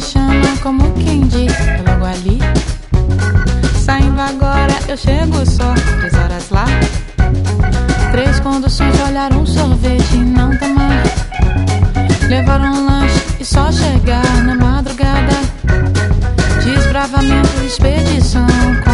chamam como quem diz, é logo ali. Saindo agora, eu chego só 3 horas lá. 3 conduções, olhar um sorvete e não tomar. Levar um lanche e só chegar na madrugada. Desbravamento, expedição